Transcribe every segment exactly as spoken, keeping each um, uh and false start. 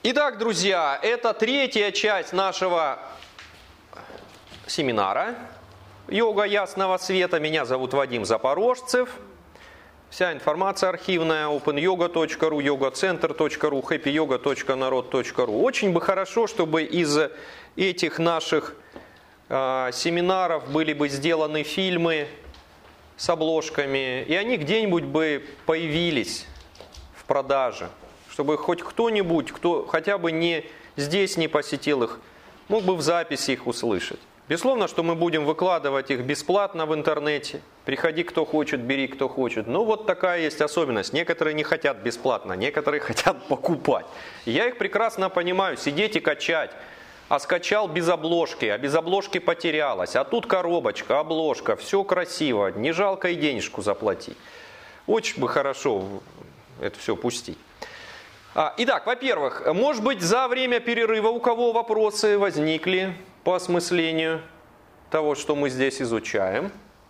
Итак, друзья, это третья часть нашего семинара «Йога ясного света». Меня зовут Вадим Запорожцев. Вся информация архивная open yoga точка ru, yoga center точка ru, happy yoga точка народ точка ру. Очень бы хорошо, чтобы из этих наших э, семинаров были бы сделаны фильмы с обложками, и они где-нибудь бы появились в продаже, чтобы хоть кто-нибудь, кто хотя бы не здесь не посетил их, мог бы в записи их услышать. Безусловно, что мы будем выкладывать их бесплатно в интернете. Приходи, кто хочет, бери, кто хочет. Но вот такая есть особенность. Некоторые не хотят бесплатно, некоторые хотят покупать. И я их прекрасно понимаю, сидеть и качать. А скачал без обложки, а без обложки потерялась. А тут коробочка, обложка, все красиво, не жалко и денежку заплатить. Очень бы хорошо это все пустить. Итак, во-первых, может быть, за время перерыва у кого вопросы возникли по осмыслению того, что мы здесь изучаем?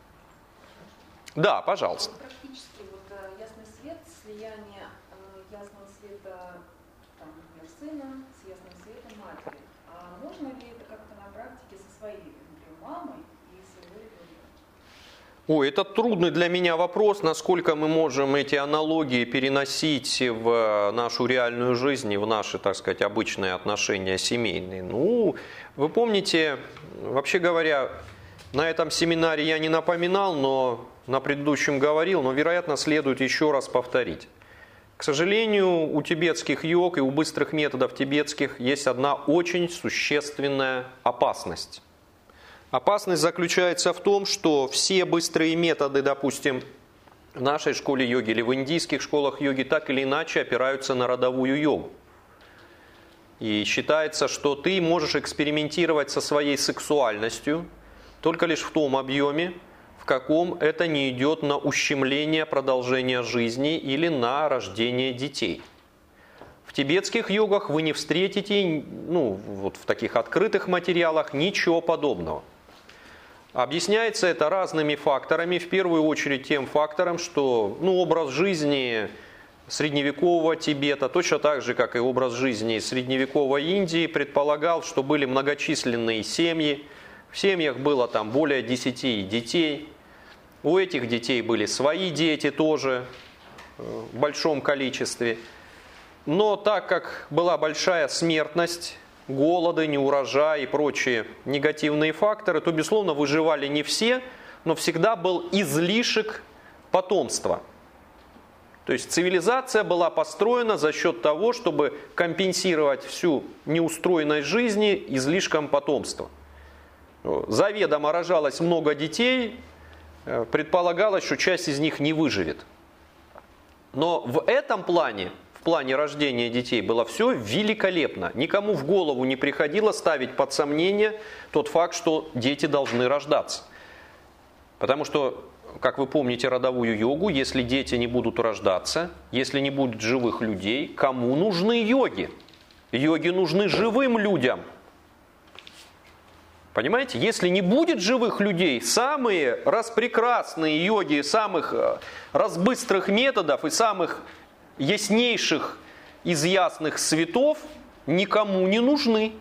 Да, пожалуйста. Практически вот ясный свет, слияние ясного света, там, например, сына с ясным светом матери. А можно ли это как-то на практике со своей, например, мамой и своего ребенка? Ой, это трудный для меня вопрос, насколько мы можем эти аналогии переносить в нашу реальную жизнь и в наши, так сказать, обычные отношения семейные. Ну, вы помните, вообще говоря, на этом семинаре я не напоминал, но на предыдущем говорил, но, вероятно, следует еще раз повторить. К сожалению, у тибетских йог и у быстрых методов тибетских есть одна очень существенная опасность. Опасность заключается в том, что все быстрые методы, допустим, в нашей школе йоги или в индийских школах йоги так или иначе опираются на родовую йогу. И считается, что ты можешь экспериментировать со своей сексуальностью только лишь в том объеме, в каком это не идет на ущемление продолжения жизни или на рождение детей. В тибетских йогах вы не встретите, ну, вот в таких открытых материалах ничего подобного. Объясняется это разными факторами, в первую очередь тем фактором, что ну, образ жизни средневекового Тибета, точно так же, как и образ жизни средневековой Индии, предполагал, что были многочисленные семьи, в семьях было там более десяти детей, у этих детей были свои дети тоже в большом количестве, но так как была большая смертность, голоды, неурожай и прочие негативные факторы, то, безусловно, выживали не все, но всегда был излишек потомства. То есть цивилизация была построена за счет того, чтобы компенсировать всю неустроенность жизни излишком потомства. Заведомо рожалось много детей, предполагалось, что часть из них не выживет. Но в этом плане, в плане рождения детей было все великолепно. Никому в голову не приходило ставить под сомнение тот факт, что дети должны рождаться. Потому что, как вы помните родовую йогу, если дети не будут рождаться, если не будет живых людей, кому нужны йоги? Йоги нужны живым людям. Понимаете, если не будет живых людей, самые распрекрасные йоги самых разбыстрых методов и самых яснейших из ясных светов никому не нужны.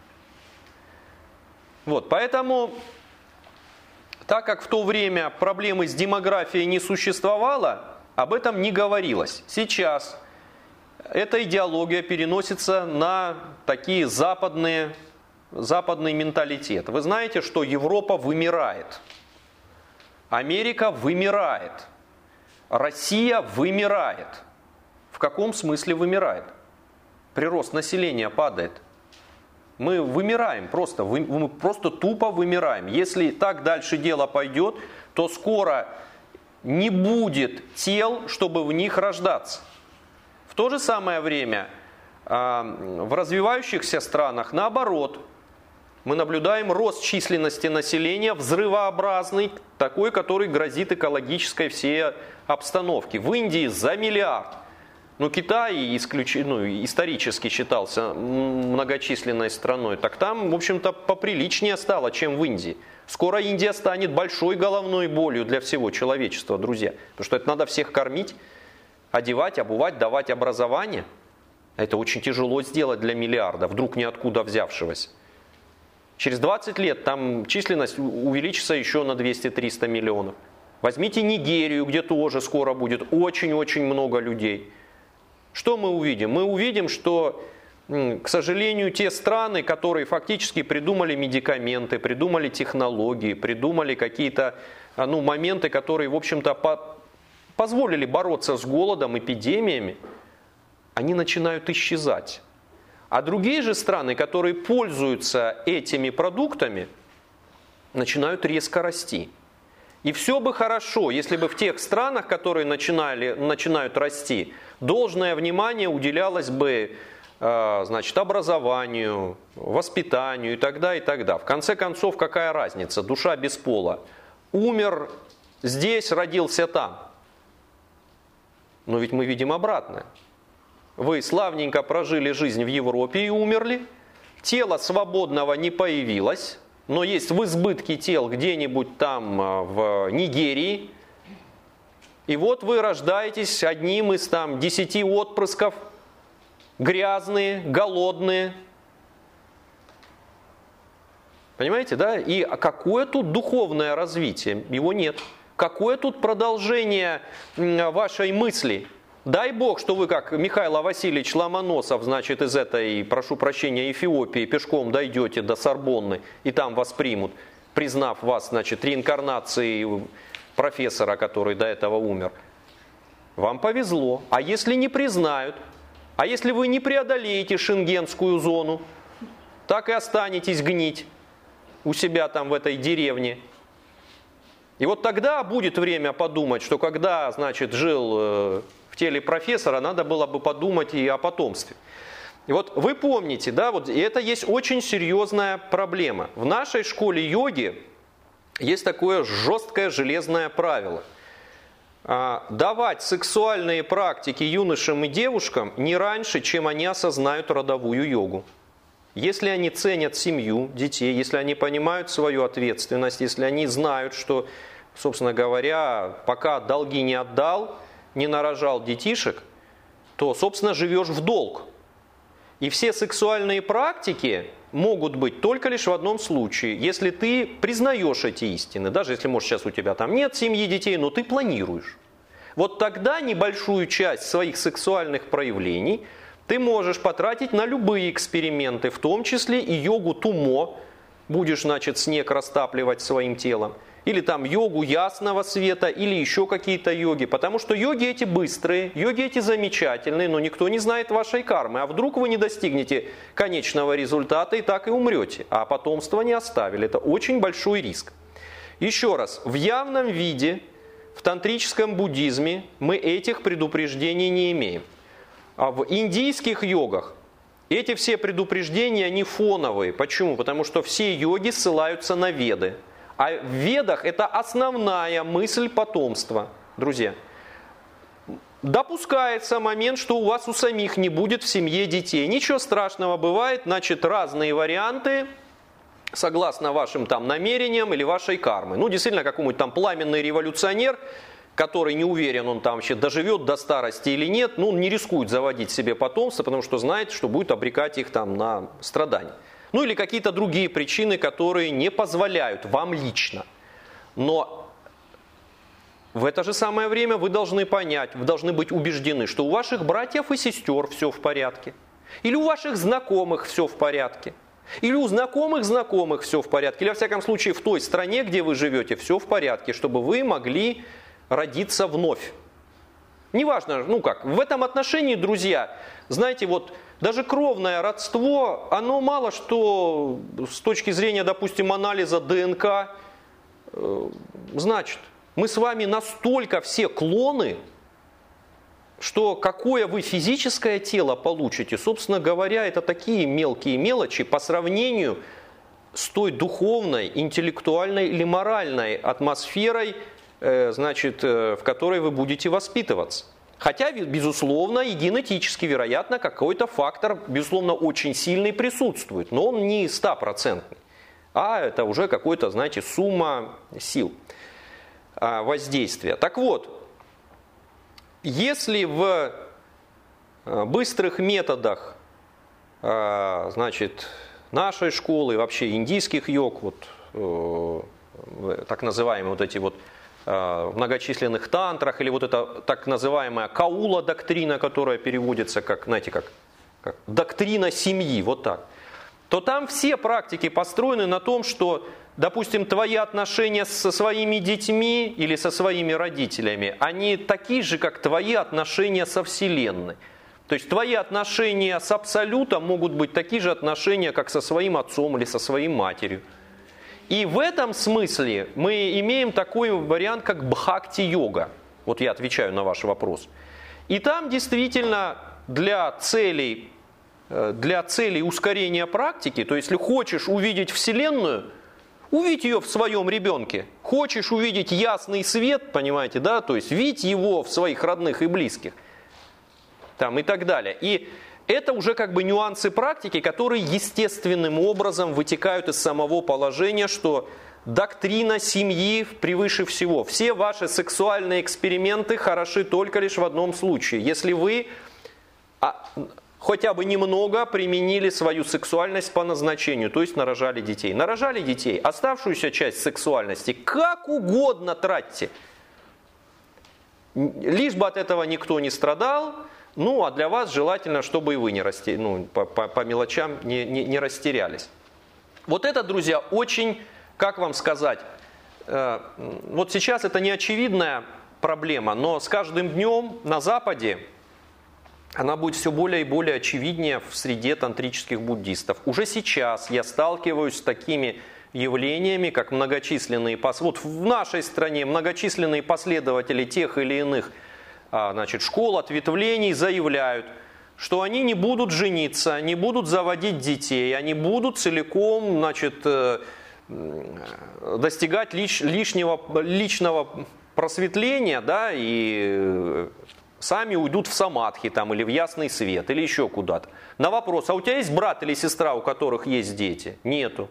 Вот, поэтому, так как в то время проблемы с демографией не существовало, об этом не говорилось. Сейчас эта идеология переносится на такие западные, западный менталитет. Вы знаете, что Европа вымирает, Америка вымирает, Россия вымирает. В каком смысле вымирает? Прирост населения падает. Мы вымираем просто, вы, мы просто тупо вымираем. Если так дальше дело пойдет, то скоро не будет тел, чтобы в них рождаться. В то же самое время в развивающихся странах наоборот. Мы наблюдаем рост численности населения взрывообразный, такой, который грозит экологической всей обстановке. В Индии за миллиард. Ну, Китай исключ... ну, исторически считался многочисленной страной, так там, в общем-то, поприличнее стало, чем в Индии. Скоро Индия станет большой головной болью для всего человечества, друзья. Потому что это надо всех кормить, одевать, обувать, давать образование. Это очень тяжело сделать для миллиарда, вдруг ниоткуда взявшегося. Через двадцать лет там численность увеличится еще на двести-триста миллионов. Возьмите Нигерию, где тоже скоро будет очень-очень много людей. Что мы увидим? Мы увидим, что, к сожалению, те страны, которые фактически придумали медикаменты, придумали технологии, придумали какие-то ну, моменты, которые, в общем-то, по- позволили бороться с голодом, эпидемиями, они начинают исчезать. А другие же страны, которые пользуются этими продуктами, начинают резко расти. И все бы хорошо, если бы в тех странах, которые начинали, начинают расти, должное внимание уделялось бы э, значит, образованию, воспитанию и тогда, и тогда. В конце концов, какая разница? Душа без пола. Умер здесь, родился там. Но ведь мы видим обратное. Вы славненько прожили жизнь в Европе и умерли. Тело свободного не появилось, но есть в избытке тел где-нибудь там в Нигерии. И вот вы рождаетесь одним из там десяти отпрысков, грязные, голодные. Понимаете, да? И какое тут духовное развитие? Его нет. Какое тут продолжение вашей мысли? Дай Бог, что вы, как Михаил Васильевич Ломоносов, значит, из этой, прошу прощения, Эфиопии пешком дойдете до Сорбонны и там вас примут, признав вас, значит, реинкарнацией профессора, который до этого умер. Вам повезло. А если не признают? А если вы не преодолеете шенгенскую зону? Так и останетесь гнить у себя там в этой деревне. И вот тогда будет время подумать, что когда, значит, жил в теле профессора, надо было бы подумать и о потомстве. И вот вы помните, да, вот это есть очень серьезная проблема. В нашей школе йоги есть такое жесткое железное правило. Давать сексуальные практики юношам и девушкам не раньше, чем они осознают родовую йогу. Если они ценят семью, детей, если они понимают свою ответственность, если они знают, что, собственно говоря, пока долги не отдал, не нарожал детишек, то, собственно, живешь в долг. И все сексуальные практики могут быть только лишь в одном случае, если ты признаешь эти истины, даже если, может, сейчас у тебя там нет семьи, детей, но ты планируешь. Вот тогда небольшую часть своих сексуальных проявлений ты можешь потратить на любые эксперименты, в том числе и йогу тумо, будешь, значит, снег растапливать своим телом, или там йогу ясного света, или еще какие-то йоги, потому что йоги эти быстрые, йоги эти замечательные, но никто не знает вашей кармы, а вдруг вы не достигнете конечного результата и так и умрете, а потомство не оставили, это очень большой риск. Еще раз, в явном виде, в тантрическом буддизме мы этих предупреждений не имеем. А в индийских йогах эти все предупреждения, они фоновые. Почему? Потому что все йоги ссылаются на Веды. А в Ведах это основная мысль потомства, друзья. Допускается момент, что у вас у самих не будет в семье детей. Ничего страшного бывает, значит, разные варианты, согласно вашим там намерениям или вашей кармы. Ну, действительно, какой-нибудь там пламенный революционер, который не уверен, он там вообще доживет до старости или нет, ну, он не рискует заводить себе потомство, потому что знает, что будет обрекать их там на страдания. Ну, или какие-то другие причины, которые не позволяют вам лично. Но в это же самое время вы должны понять, вы должны быть убеждены, что у ваших братьев и сестер все в порядке. Или у ваших знакомых все в порядке. Или у знакомых знакомых все в порядке. Или, во всяком случае, в той стране, где вы живете, все в порядке, чтобы вы могли родиться вновь. Неважно, ну как, в этом отношении, друзья, знаете, вот даже кровное родство, оно мало что с точки зрения, допустим, анализа ДНК э, значит. Мы с вами настолько все клоны, что какое вы физическое тело получите, собственно говоря, это такие мелкие мелочи по сравнению с той духовной, интеллектуальной или моральной атмосферой, значит, в которой вы будете воспитываться. Хотя, безусловно, и генетически, вероятно, какой-то фактор, безусловно, очень сильный присутствует, но он не стопроцентный, а это уже какой-то, знаете, сумма сил воздействия. Так вот, если в быстрых методах, значит, нашей школы, вообще индийских йог, вот, так называемые вот эти вот в многочисленных тантрах, или вот эта так называемая каула доктрина, которая переводится как, знаете, как, как доктрина семьи, вот так, то там все практики построены на том, что, допустим, твои отношения со своими детьми или со своими родителями, они такие же, как твои отношения со Вселенной. То есть твои отношения с Абсолютом могут быть такие же отношения, как со своим отцом или со своей матерью. И в этом смысле мы имеем такой вариант, как бхакти-йога. Вот я отвечаю на ваш вопрос. И там действительно для целей, для целей ускорения практики, то есть если хочешь увидеть Вселенную, увидь ее в своем ребенке. Хочешь увидеть ясный свет, понимаете, да, то есть видь его в своих родных и близких. Там, и так далее. И это уже как бы нюансы практики, которые естественным образом вытекают из самого положения, что доктрина семьи превыше всего. Все ваши сексуальные эксперименты хороши только лишь в одном случае. Если вы а, хотя бы немного применили свою сексуальность по назначению, то есть нарожали детей. Нарожали детей, оставшуюся часть сексуальности как угодно тратьте. Лишь бы от этого никто не страдал. Ну, а для вас желательно, чтобы и вы не расте... ну, по, по, по мелочам не, не, не растерялись. Вот это, друзья, очень, как вам сказать, э, вот сейчас это не очевидная проблема, но с каждым днем на Западе она будет все более и более очевиднее в среде тантрических буддистов. Уже сейчас я сталкиваюсь с такими явлениями, как многочисленные, вот в нашей стране многочисленные последователи тех или иных значит, школ, ответвлений заявляют, что они не будут жениться, не будут заводить детей, они будут целиком, значит, достигать лиш, лишнего, личного просветления, да, и сами уйдут в самадхи там, или в ясный свет, или еще куда-то. На вопрос, а у тебя есть брат или сестра, у которых есть дети? Нету.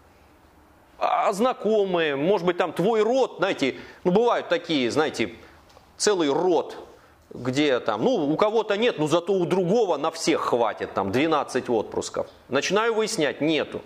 А знакомые, может быть, там твой род, знаете, ну бывают такие, знаете, целый род, где там, ну, у кого-то нет, но зато у другого на всех хватит, там, двенадцать отпусков. Начинаю выяснять, нету.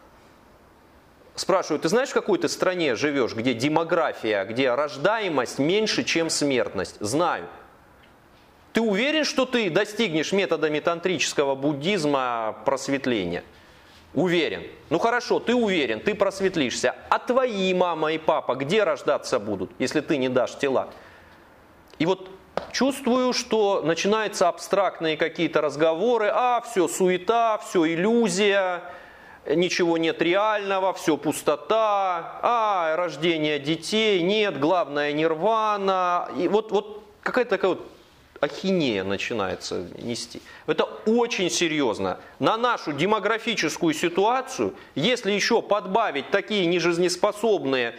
Спрашиваю, ты знаешь, в какой ты стране живешь, где демография, где рождаемость меньше, чем смертность? Знаю. Ты уверен, что ты достигнешь методами тантрического буддизма просветления? Уверен. Ну хорошо, ты уверен, ты просветлишься. А твои мама и папа где рождаться будут, если ты не дашь тела? И вот чувствую, что начинаются абстрактные какие-то разговоры, а все суета, все иллюзия, ничего нет реального, все пустота, а рождение детей, нет, главное нирвана. И вот, вот какая-то такая вот ахинея начинается нести. Это очень серьезно. На нашу демографическую ситуацию, если еще подбавить такие нежизнеспособные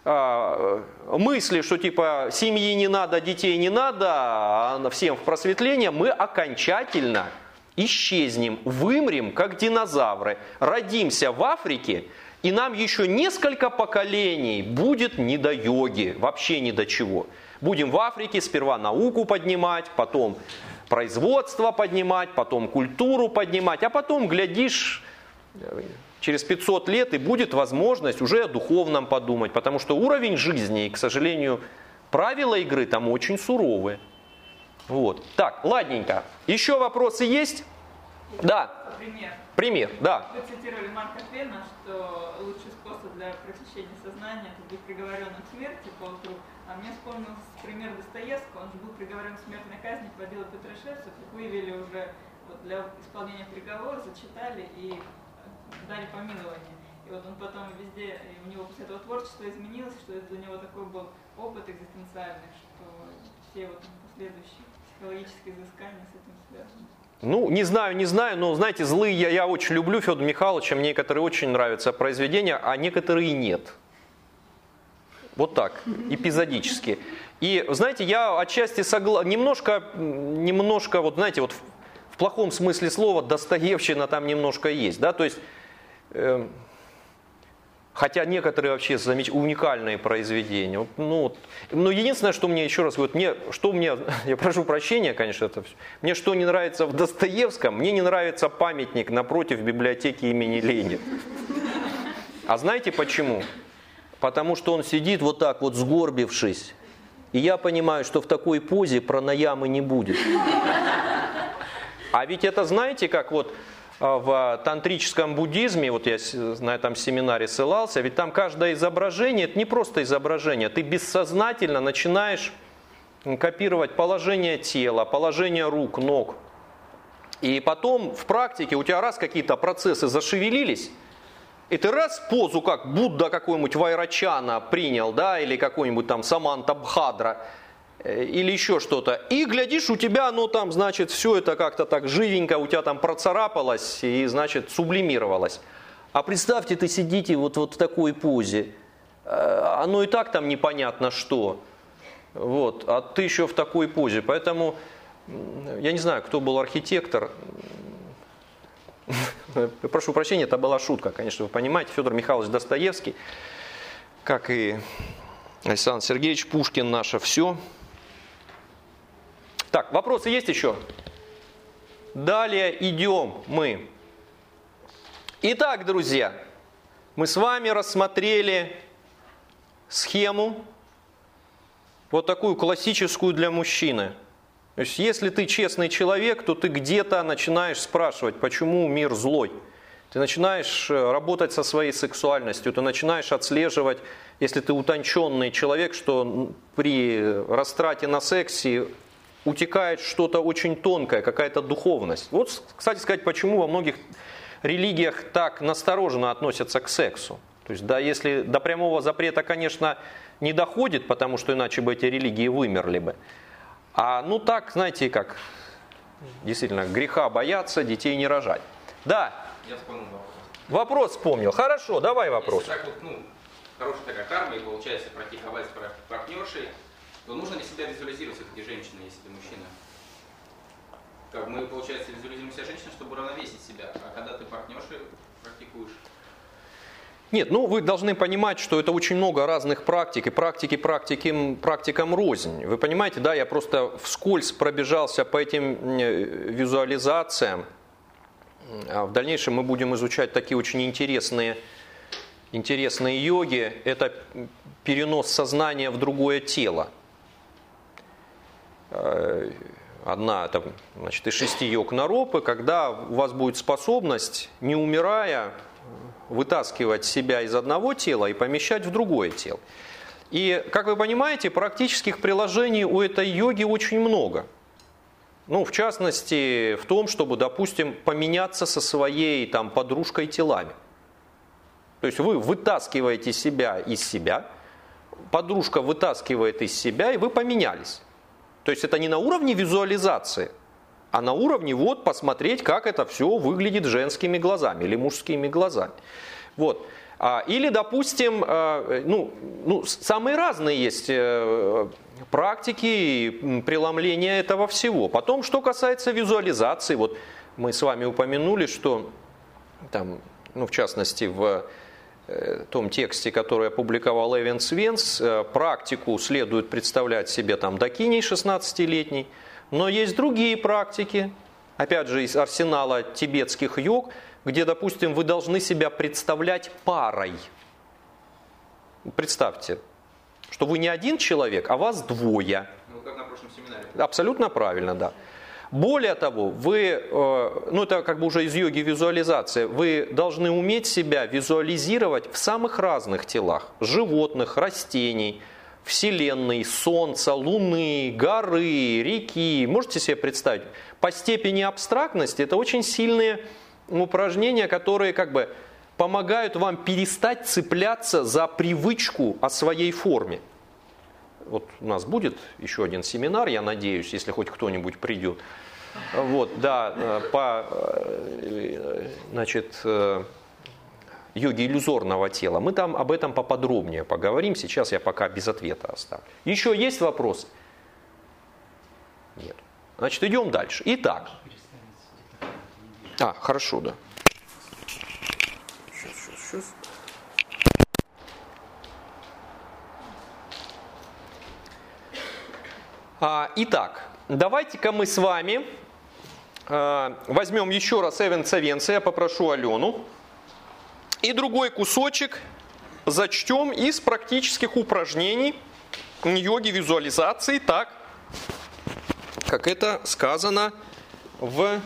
мысли, что типа семьи не надо, детей не надо, а всем в просветление, мы окончательно исчезнем, вымрем, как динозавры, родимся в Африке, и нам еще несколько поколений будет не до йоги, вообще ни до чего. Будем в Африке сперва науку поднимать, потом производство поднимать, потом культуру поднимать, а потом, глядишь, через пятьсот лет и будет возможность уже о духовном подумать, потому что уровень жизни, и, к сожалению, правила игры там очень суровые. Вот. Так, ладненько. Еще вопросы есть? Да. Пример. Пример, да. Вы цитировали Марка Твена, что лучший способ для просвещения сознания – это быть приговоренным к смерти поутру. А мне вспомнился пример Достоевского. Он же был приговорен к смертной казни по делу Петрашевцев. Их вывели уже вот, для исполнения приговора, зачитали и дали помилование. И вот он потом везде, у него после этого творчество изменилось, что это для него такой был опыт экзистенциальный, что все вот последующие психологические изыскания с этим связаны. Ну, не знаю, не знаю, но, знаете, злые я, я очень люблю Федора Михайловича, мне некоторые очень нравятся произведения, а некоторые нет. Вот так, эпизодически. И, знаете, я отчасти согласен, немножко, немножко, вот знаете, вот в, в плохом смысле слова Достоевщина там немножко есть, да, то есть э, Хотя некоторые вообще замеч... уникальные произведения. Ну, ну, единственное, что мне, еще раз говорю, мне, что мне, я прошу прощения, конечно, это все. Мне что не нравится в Достоевском, мне не нравится памятник напротив библиотеки имени Ленина. А знаете почему? Потому что он сидит вот так вот сгорбившись. И я понимаю, что в такой позе пранаямы не будет. А ведь это, знаете, как вот в тантрическом буддизме, вот я на этом семинаре ссылался, ведь там каждое изображение, это не просто изображение, ты бессознательно начинаешь копировать положение тела, положение рук, ног. И потом в практике у тебя раз какие-то процессы зашевелились, и ты раз позу, как Будда какой-нибудь Вайрачана принял, да, или какой-нибудь там Саманта Бхадра, или еще что-то. И глядишь, у тебя, ну там, значит, все это как-то так живенько, у тебя там процарапалось и, значит, сублимировалось. А представьте, ты сидите вот, вот в такой позе, оно и так там непонятно что. Вот, а ты еще в такой позе. Поэтому, я не знаю, кто был архитектор. Прошу прощения, это была шутка, конечно, вы понимаете. Федор Михайлович Достоевский, как и Александр Сергеевич Пушкин, наше все. Так, вопросы есть еще? Далее идем мы. Итак, друзья, мы с вами рассмотрели схему, вот такую классическую для мужчины. То есть, если ты честный человек, то ты где-то начинаешь спрашивать, почему мир злой. Ты начинаешь работать со своей сексуальностью, ты начинаешь отслеживать, если ты утонченный человек, что при растрате на сексе утекает что-то очень тонкое, какая-то духовность. Вот, кстати сказать, почему во многих религиях так настороженно относятся к сексу. То есть, да, если до прямого запрета, конечно, не доходит, потому что иначе бы эти религии вымерли бы. А ну так, знаете, как действительно греха бояться, детей не рожать. Да. Я вспомнил вопрос. Вопрос вспомнил. Хорошо, давай вопрос. Если так вот, ну, хорошая такая карма, и получается практиковать с партнершей, то нужно ли себя визуализировать все-таки женщиной, если ты мужчина? Как мы, получается, визуализируем себя женщиной, чтобы уравновесить себя, а когда ты партнершей практикуешь? Нет, ну вы должны понимать, что это очень много разных практик, и практики практики, практикам рознь. Вы понимаете, да, я просто вскользь пробежался по этим визуализациям. А в дальнейшем мы будем изучать такие очень интересные, интересные йоги. Это перенос сознания в другое тело. Одна, это, значит, из шести йог наропы, когда у вас будет способность, не умирая, вытаскивать себя из одного тела и помещать в другое тело. И, как вы понимаете, практических приложений у этой йоги очень много. Ну, в частности, в том, чтобы, допустим, поменяться со своей там, подружкой телами. То есть вы вытаскиваете себя из себя, подружка вытаскивает из себя, и вы поменялись. То есть это не на уровне визуализации, а на уровне вот посмотреть, как это все выглядит женскими глазами или мужскими глазами. Вот. Или, допустим, ну, ну, самые разные есть практики и преломления этого всего. Потом, что касается визуализации, вот мы с вами упомянули, что там, ну, в частности, в том тексте, который опубликовал Эвен Свенс, практику следует представлять себе там дакиней шестнадцатилетней, но есть другие практики, опять же, из арсенала тибетских йог, где, допустим, вы должны себя представлять парой. Представьте, что вы не один человек, а вас двое. Ну, как на прошлом семинаре. Абсолютно правильно, да. Более того, вы, ну это как бы уже из йоги визуализация, вы должны уметь себя визуализировать в самых разных телах. Животных, растений, Вселенной, Солнца, Луны, горы, реки. Можете себе представить? По степени абстрактности это очень сильные упражнения, которые как бы помогают вам перестать цепляться за привычку о своей форме. Вот у нас будет еще один семинар, я надеюсь, если хоть кто-нибудь придет. Вот, да, по, значит, йоге иллюзорного тела. Мы там об этом поподробнее поговорим. Сейчас я пока без ответа оставлю. Еще есть вопросы? Нет. Значит, идем дальше. Итак. А, хорошо, да. Сейчас, сейчас, сейчас. Итак, давайте-ка мы с вами возьмем еще раз Эвенса Венца, я попрошу Алену, и другой кусочек зачтем из практических упражнений йоги визуализации, так, как это сказано в...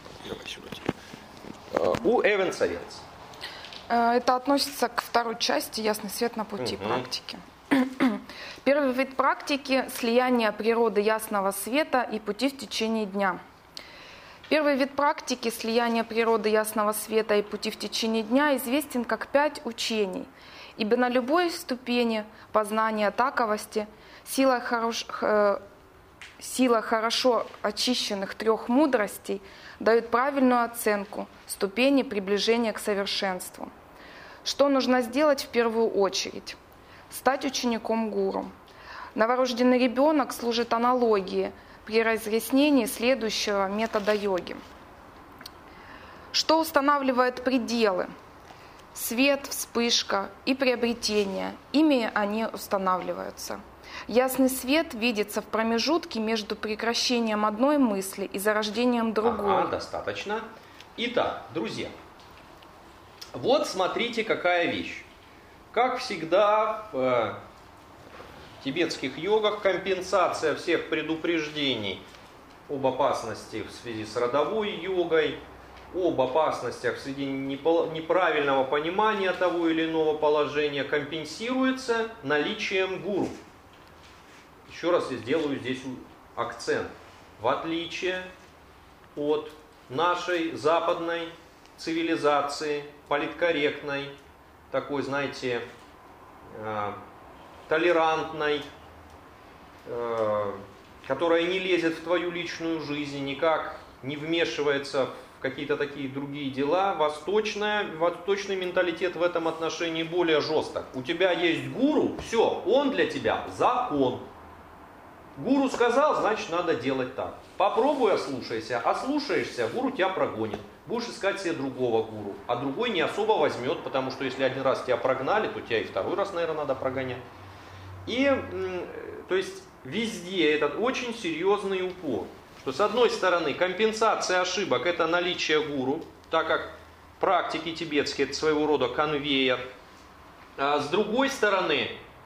у Эвенса Венца. Это относится к второй части «Ясный свет на пути угу. практики». Первый вид практики – слияние природы ясного света и пути в течение дня. Первый вид практики – слияние природы ясного света и пути в течение дня известен как пять учений, ибо на любой ступени познания таковости сила, хорош, э, сила хорошо очищенных трех мудростей дает правильную оценку ступени приближения к совершенству. Что нужно сделать в первую очередь? Стать учеником гуру. Новорожденный ребенок служит аналогией при разъяснении следующего метода йоги. Что устанавливает пределы? Свет, вспышка и приобретение. Ими они устанавливаются. Ясный свет видится в промежутке между прекращением одной мысли и зарождением другой. Ага, достаточно. Итак, друзья, вот смотрите, какая вещь. Как всегда в тибетских йогах компенсация всех предупреждений об опасности в связи с родовой йогой, об опасностях в связи неправильного понимания того или иного положения компенсируется наличием гуру. Еще раз я сделаю здесь акцент. В отличие от нашей западной цивилизации, политкорректной, такой, знаете, э, толерантной, э, которая не лезет в твою личную жизнь, никак не вмешивается в какие-то такие другие дела, восточная, восточный менталитет в этом отношении более жесток. У тебя есть гуру, все, он для тебя закон. Гуру сказал, значит, надо делать так. Попробуй, ослушайся. Ослушаешься, гуру тебя прогонит. Будешь искать себе другого гуру. А другой не особо возьмет, потому что если один раз тебя прогнали, то тебя и второй раз, наверное, надо прогонять. И, то есть, везде этот очень серьезный упор. Что, с одной стороны, компенсация ошибок – это наличие гуру, так как практики тибетские – это своего рода конвейер. А с другой стороны,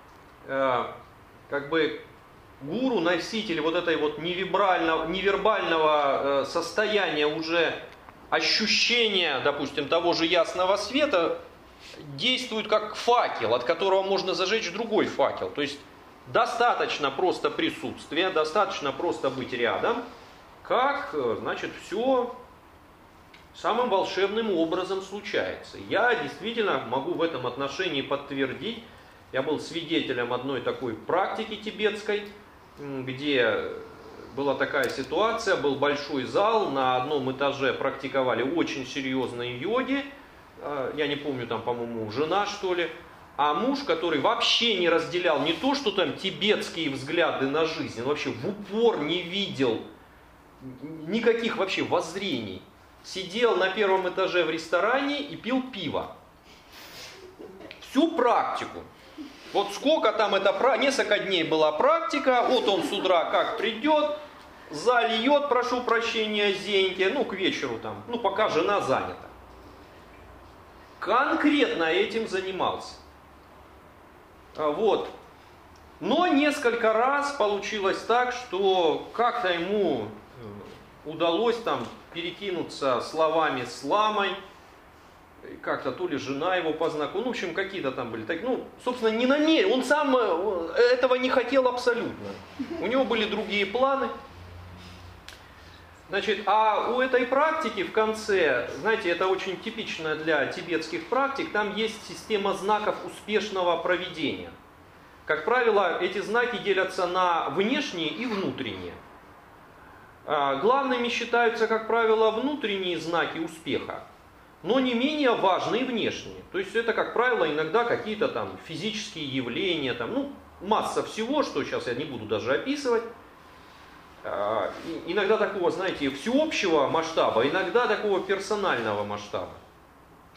как бы, гуру, носитель вот этой вот невибрального, невербального состояния уже ощущения, допустим, того же ясного света, действует как факел, от которого можно зажечь другой факел. То есть достаточно просто присутствия, достаточно просто быть рядом, как, значит, все самым волшебным образом случается. Я действительно могу в этом отношении подтвердить, я был свидетелем одной такой практики тибетской, где была такая ситуация, был большой зал, на одном этаже практиковали очень серьезные йоги, я не помню, там, по-моему, жена, что ли, а муж, который вообще не разделял не то, что там тибетские взгляды на жизнь, он вообще в упор не видел никаких вообще воззрений, сидел на первом этаже в ресторане и пил пиво. Всю практику. Вот сколько там это, несколько дней была практика, вот он с утра как придет, зальет, прошу прощения, зеньки, ну к вечеру там, ну пока жена занята. Конкретно этим занимался. Вот. Но несколько раз получилось так, что как-то ему удалось там перекинуться словами с ламой, как-то то ли жена его познакомила, ну, в общем, какие-то там были, так, ну, собственно, не намерен, он сам этого не хотел абсолютно. У него были другие планы. Значит, а у этой практики в конце, знаете, это очень типично для тибетских практик, там есть система знаков успешного проведения. Как правило, эти знаки делятся на внешние и внутренние. Главными считаются, как правило, внутренние знаки успеха, но не менее важные внешние. То есть это, как правило, иногда какие-то там физические явления, там, ну, масса всего, что сейчас я не буду даже описывать. Иногда такого, знаете, всеобщего масштаба, иногда такого персонального масштаба.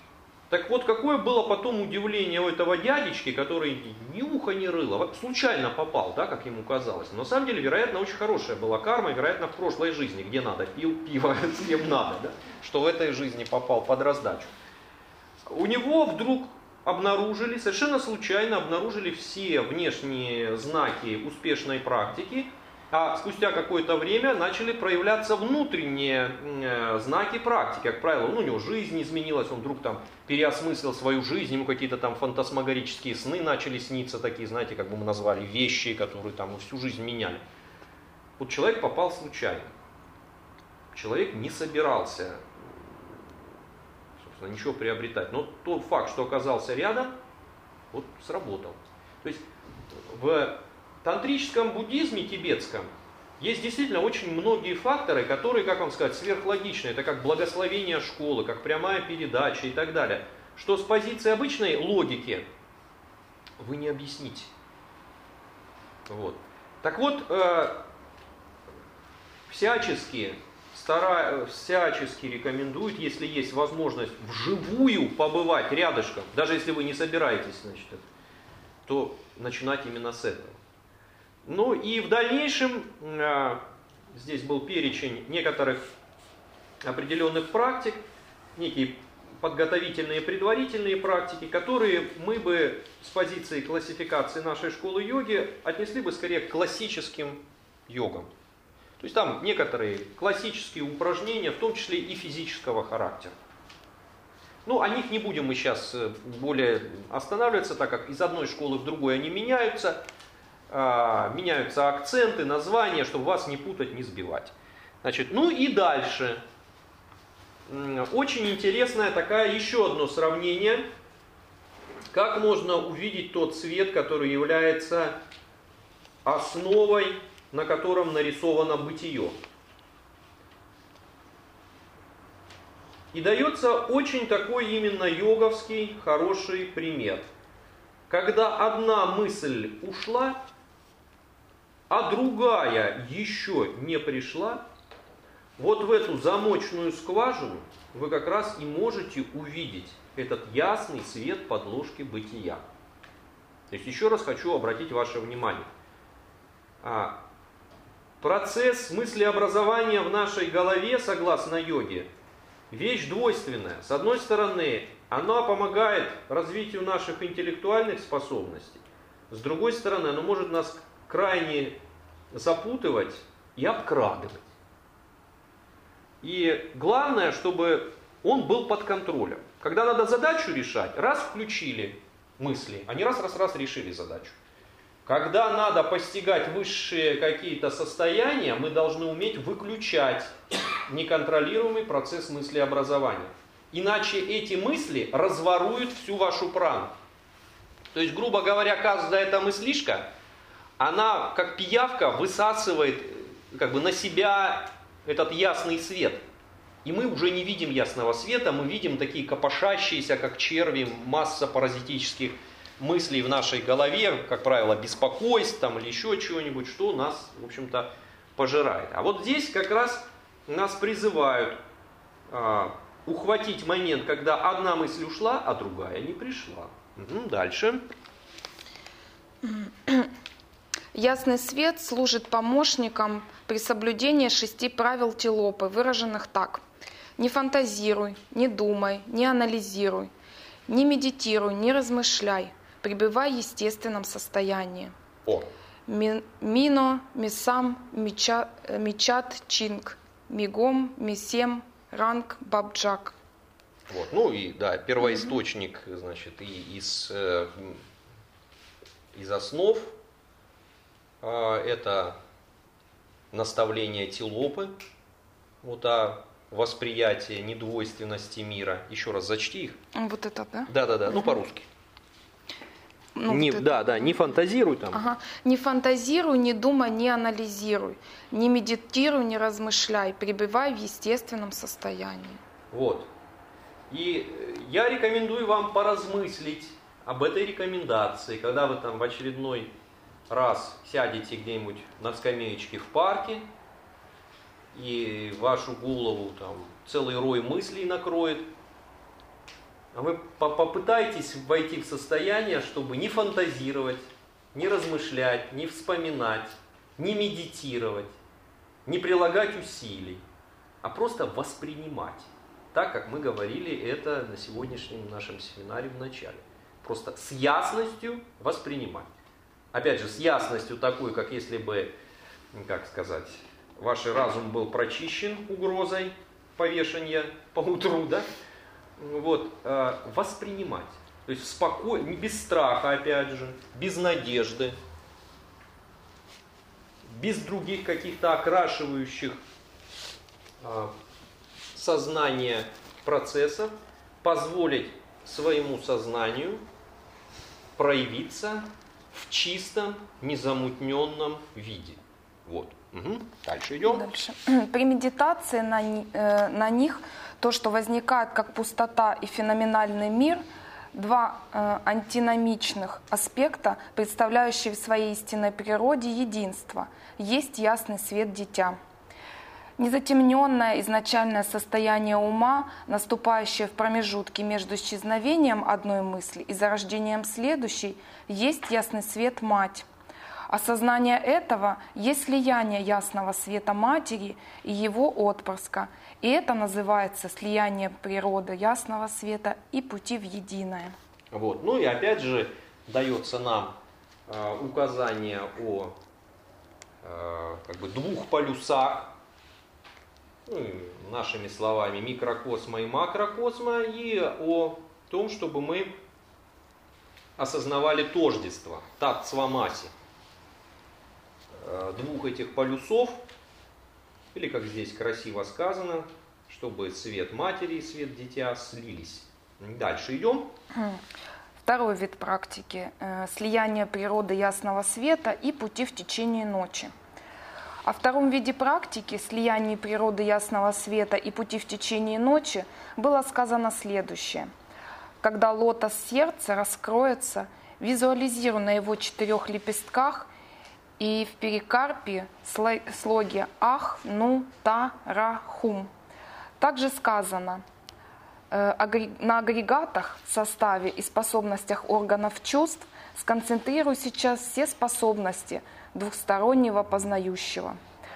Так вот, какое было потом удивление у этого дядечки, который ни уха, ни рыла, случайно попал, да, как ему казалось. Но на самом деле, вероятно, очень хорошая была карма, вероятно, в прошлой жизни, где надо, пил пиво, с кем надо, да, что в этой жизни попал под раздачу. У него вдруг обнаружили, совершенно случайно обнаружили все внешние знаки успешной практики, а спустя какое-то время начали проявляться внутренние э, знаки практики. Как правило, ну, у него жизнь изменилась, он вдруг там переосмыслил свою жизнь, ему какие-то там фантасмагорические сны начали сниться, такие, знаете, как бы мы назвали, вещи, которые там всю жизнь меняли. Вот человек попал случайно. Человек не собирался, собственно, ничего приобретать. Но тот факт, что оказался рядом, вот сработал. То есть в тантрическом буддизме тибетском есть действительно очень многие факторы, которые, как вам сказать, сверхлогичны. Это как благословение школы, как прямая передача и так далее. Что с позиции обычной логики вы не объясните. Вот. Так вот, э, всячески, стара, всячески рекомендуют, если есть возможность вживую побывать рядышком, даже если вы не собираетесь, значит, то начинать именно с этого. Ну и в дальнейшем, здесь был перечень некоторых определенных практик, некие подготовительные предварительные практики, которые мы бы с позиции классификации нашей школы йоги отнесли бы скорее к классическим йогам. То есть там некоторые классические упражнения, в том числе и физического характера. Ну, о них не будем мы сейчас более останавливаться, так как из одной школы в другую они меняются. Меняются акценты, названия, чтобы вас не путать, не сбивать. Значит, ну и дальше. Очень интересное такое еще одно сравнение. Как можно увидеть тот цвет, который является основой, на котором нарисовано бытие. И дается очень такой именно йоговский хороший пример. Когда одна мысль ушла, а другая еще не пришла, вот в эту замочную скважину вы как раз и можете увидеть этот ясный свет подложки бытия. То есть еще раз хочу обратить ваше внимание. Процесс мыслеобразования в нашей голове, согласно йоге, вещь двойственная. С одной стороны, она помогает развитию наших интеллектуальных способностей. С другой стороны, она может нас крайне запутывать и обкрадывать. И главное, чтобы он был под контролем. Когда надо задачу решать, раз включили мысли, они раз-раз-раз решили задачу. Когда надо постигать высшие какие-то состояния, мы должны уметь выключать неконтролируемый процесс мыслеобразования. Иначе эти мысли разворуют всю вашу прану. То есть, грубо говоря, каждая эта мыслишка, она, как пиявка, высасывает как бы на себя этот ясный свет. И мы уже не видим ясного света, мы видим такие копошащиеся, как черви, масса паразитических мыслей в нашей голове, как правило, беспокойств там, или еще чего-нибудь, что нас, в общем-то, пожирает. А вот здесь как раз нас призывают а, ухватить момент, когда одна мысль ушла, а другая не пришла. Угу, дальше. Ясный свет служит помощником при соблюдении шести правил Тилопы, выраженных так. Не фантазируй, не думай, не анализируй, не медитируй, не размышляй, пребывай в естественном состоянии. О. Мино, мисам, мичат, чинг, мигом, мисем, ранг, бабджак. Вот. Ну и да, первоисточник, значит, и из, э, из основ э, это наставление Тилопы, вот о восприятии недвойственности мира. Еще раз зачти их. Вот это, да? Да, да, да. Ну по-русски. Ну, не, вот да, это. да, не фантазируй там. Ага. Не фантазируй, не думай, не анализируй, не медитируй, не размышляй, пребывай в естественном состоянии. Вот. И я рекомендую вам поразмыслить об этой рекомендации, когда вы там в очередной раз сядете где-нибудь на скамеечке в парке, и вашу голову там целый рой мыслей накроет. А вы попытайтесь войти в состояние, чтобы не фантазировать, не размышлять, не вспоминать, не медитировать, не прилагать усилий, а просто воспринимать. Так, как мы говорили это на сегодняшнем нашем семинаре в начале. Просто с ясностью воспринимать. Опять же, с ясностью такой, как если бы, как сказать, ваш разум был прочищен угрозой повешения поутру, да? Вот, э, воспринимать. То есть спокойно, без страха, опять же, без надежды, без других каких-то окрашивающих э, сознание процессов, позволить своему сознанию проявиться в чистом, незамутненном виде. Вот. Угу. Дальше идем. Дальше. При медитации на, э, на них то, что возникает как пустота и феноменальный мир, два э, антиномичных аспекта, представляющие в своей истинной природе единство, есть ясный свет дитя. Незатемненное изначальное состояние ума, наступающее в промежутке между исчезновением одной мысли и зарождением следующей, есть ясный свет мать. Осознание этого есть слияние ясного света матери и его отпрыска, и это называется слияние природы ясного света и пути в единое. Вот. Ну и опять же дается нам э, указание о э, как бы двух полюсах, ну, нашими словами, микрокосма и макрокосма, и о том, чтобы мы осознавали тождество, татсвамаси, двух этих полюсов, или, как здесь красиво сказано, чтобы свет матери и свет дитя слились. Дальше идем. Второй вид практики – слияние природы ясного света и пути в течение ночи. О втором виде практики, слиянии природы ясного света и пути в течение ночи, было сказано следующее. Когда лотос сердца раскроется, визуализируй на его четырех лепестках и в перикарпе слоге ах, ну, та, ра, хум. Также сказано, на агрегатах, составе и способностях органов чувств сконцентрируй сейчас все способности двухстороннего познающего.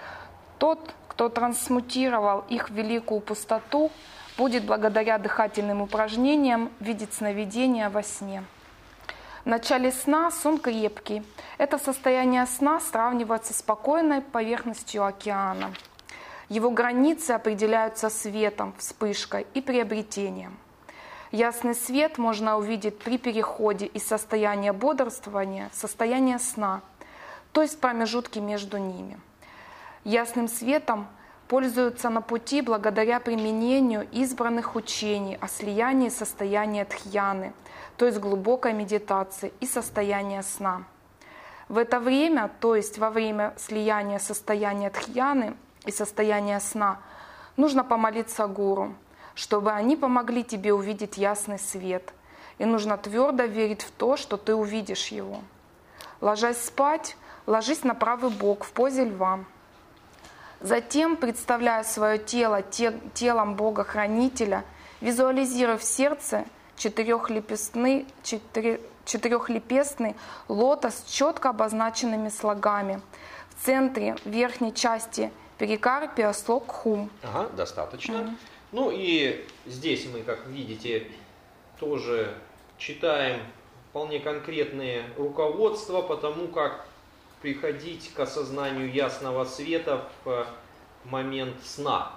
Тот, кто трансмутировал их в великую пустоту, будет благодаря дыхательным упражнениям видеть сновидения во сне. В начале сна сон крепкий. Это состояние сна сравнивается с спокойной поверхностью океана. Его границы определяются светом, вспышкой и приобретением. Ясный свет можно увидеть при переходе из состояния бодрствования в состояние сна, то есть промежутки между ними. Ясным светом пользуются на пути благодаря применению избранных учений о слиянии состояния дхьяны, то есть глубокой медитации и состояния сна. В это время, то есть во время слияния состояния дхьяны и состояния сна, нужно помолиться гуру, чтобы они помогли тебе увидеть ясный свет. И нужно твердо верить в то, что ты увидишь его. Ложась спать, ложись на правый бок в позе льва. Затем, представляя свое тело телом Бога-хранителя, визуализируй в сердце четырехлепестный, четыре, четырехлепестный лотос с четко обозначенными слогами. В центре верхней части перикарпия слог хум. Ага, достаточно. Mm-hmm. Ну и здесь мы, как видите, тоже читаем вполне конкретные руководства по тому, как приходить к осознанию ясного света в момент сна.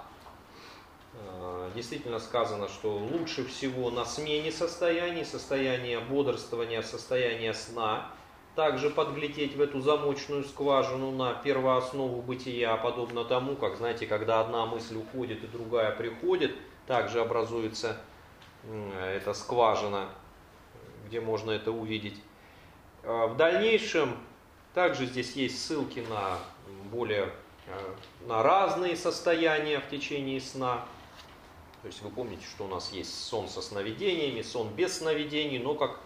Действительно сказано, что лучше всего на смене состояний, состояние бодрствования, состояние сна, также подглядеть в эту замочную скважину на первооснову бытия, подобно тому, как, знаете, когда одна мысль уходит и другая приходит, также образуется эта скважина, где можно это увидеть. В дальнейшем также здесь есть ссылки на более на разные состояния в течение сна. То есть вы помните, что у нас есть сон со сновидениями, сон без сновидений, но как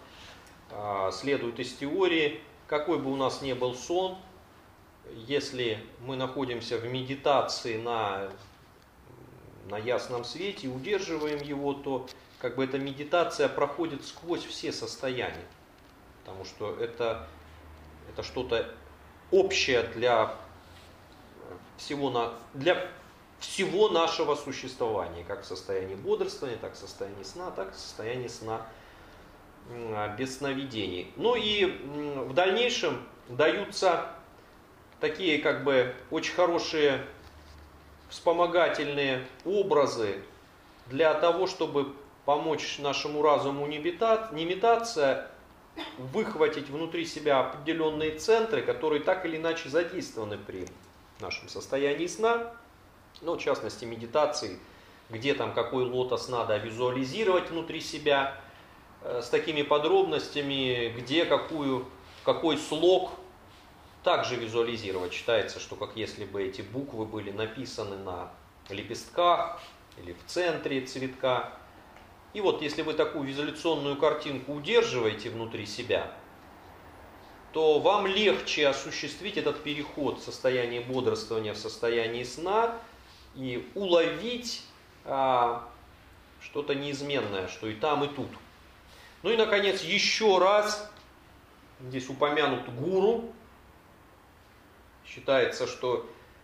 э, следует из теории, какой бы у нас ни был сон, если мы находимся в медитации на на ясном свете, удерживаем его, то как бы эта медитация проходит сквозь все состояния. Потому что это, это что-то общее для всего, на, для всего нашего существования, как в состоянии бодрствования, так в состоянии сна, так в состоянии сна без сновидений. Ну и в дальнейшем даются такие как бы очень хорошие вспомогательные образы для того, чтобы помочь нашему разуму не метаться, выхватить внутри себя определенные центры, которые так или иначе задействованы при нашем состоянии сна. Ну, в частности, медитации, где там какой лотос надо визуализировать внутри себя, с такими подробностями, где какую, какой слог также визуализировать. Считается, что как если бы эти буквы были написаны на лепестках или в центре цветка. И вот если вы такую визуализационную картинку удерживаете внутри себя, то вам легче осуществить этот переход в состояние бодрствования в состояние сна и уловить а, что-то неизменное, что и там, и тут. Ну и, наконец, еще раз, здесь упомянут гуру. Считается, что